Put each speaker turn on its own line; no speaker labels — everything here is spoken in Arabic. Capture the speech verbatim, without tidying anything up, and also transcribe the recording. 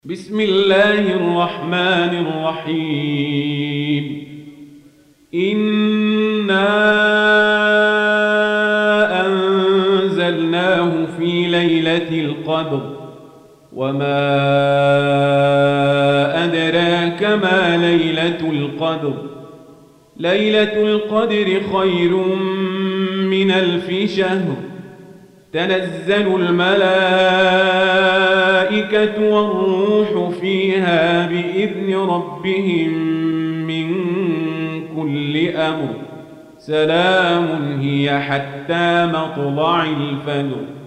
بسم الله الرحمن الرحيم. إنا أنزلناه في ليلة القدر وما أدراك ما ليلة القدر ليلة القدر خير من ألف شهر. تنزل الملائكة والروح فيها بإذن ربهم من كل أمر. سلام هي حتى مطلع الفجر.